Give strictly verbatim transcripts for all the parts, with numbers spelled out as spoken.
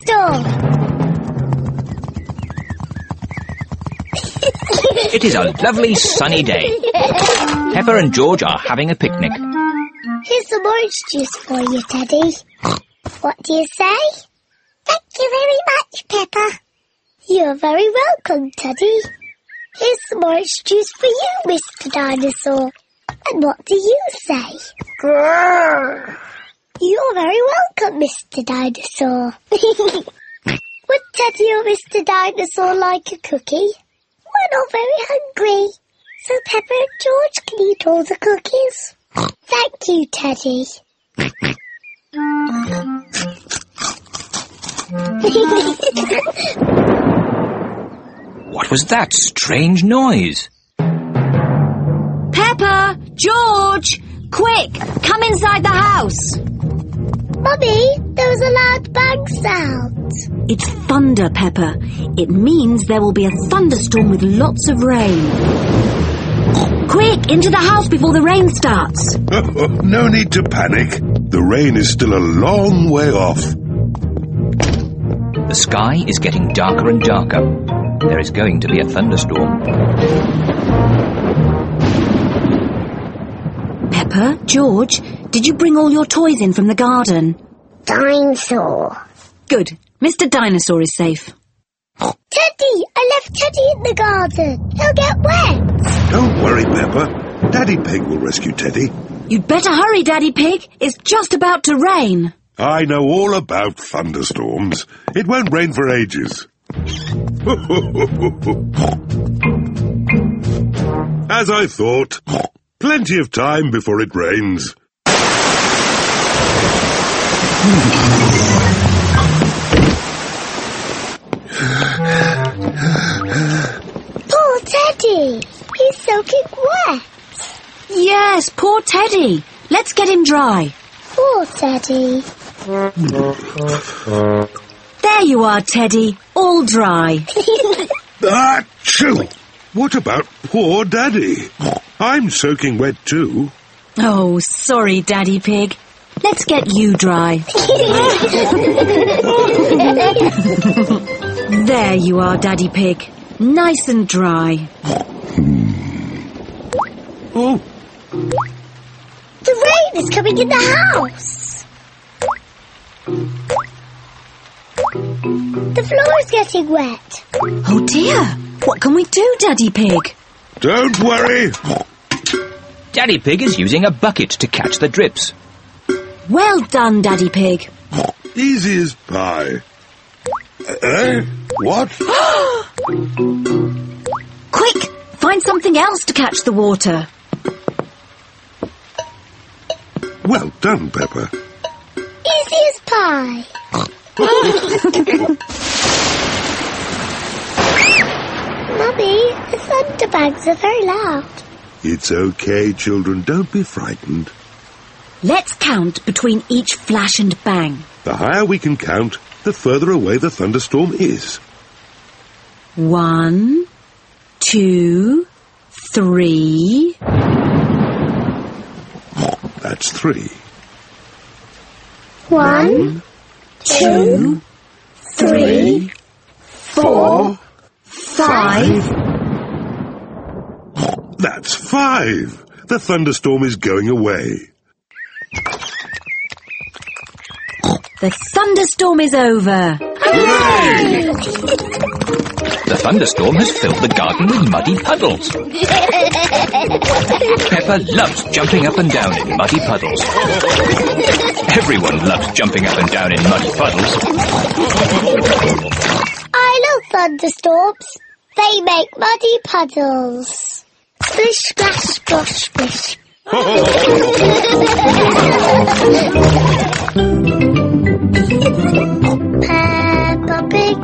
thunderstorm. It is a lovely sunny day. Peppa and George are having a picnic. Here's some orange juice for you, Teddy. What do you say? Thank you very much, Peppa. You're very welcome, Teddy. Here's some orange juice for you, Mister Dinosaur. And what do you say? Grrr. You're very welcome, Mister Dinosaur. Would Teddy or Mister Dinosaur like a cookie? We're not very hungry, so Peppa and George can eat all the cookies. Thank you, Teddy. What was that strange noise? Peppa! George! Quick! Come inside the house! Mummy, there was a loud bang sound. It's thunder, Peppa. It means there will be a thunderstorm with lots of rain. Quick, into the house before the rain starts. No need to panic. The rain is still a long way off. The sky is getting darker and darker. There is going to be a thunderstorm. Peppa, George, did you bring all your toys in from the garden? Dinosaur. Good. Mister Dinosaur is safe. Teddy! I left Teddy in the garden. He'll get wet. Don't worry, Peppa. Daddy Pig will rescue Teddy. You'd better hurry, Daddy Pig. It's just about to rain. I know all about thunderstorms. It won't rain for ages. As I thought. Plenty of time before it rains. Poor Teddy. He's soaking wet. Yes, poor Teddy. Let's get him dry. Poor Teddy. There you are, Teddy. All dry. Achoo! What about poor Daddy? I'm soaking wet too. Oh, sorry, Daddy Pig. Let's get you dry. There you are, Daddy Pig. Nice and dry. Oh. The rain is coming in the house. The floor is getting wet. Oh dear. What can we do, Daddy Pig? Don't worry. Daddy Pig is using a bucket to catch the drips. Well done, Daddy Pig. Easy as pie. Eh? What? Quick! Find something else to catch the water. Well done, Peppa. Easy as pie. Mummy, the thunderbangs are very loud. It's okay, children. Don't be frightened. Let's count between each flash and bang. The higher we can count, the further away the thunderstorm is. One, two, three. That's three. One, two, three, four, Five. That's five. The thunderstorm is going away. The thunderstorm is over. Hooray! The thunderstorm has filled the garden with muddy puddles. Peppa loves jumping up and down in muddy puddles. Everyone loves jumping up and down in muddy puddles. I love thunderstorms. They make muddy puddles. Splish, splash, splosh, splish. Peppa Pig.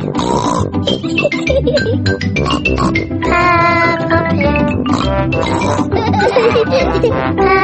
Peppa Pig. Peppa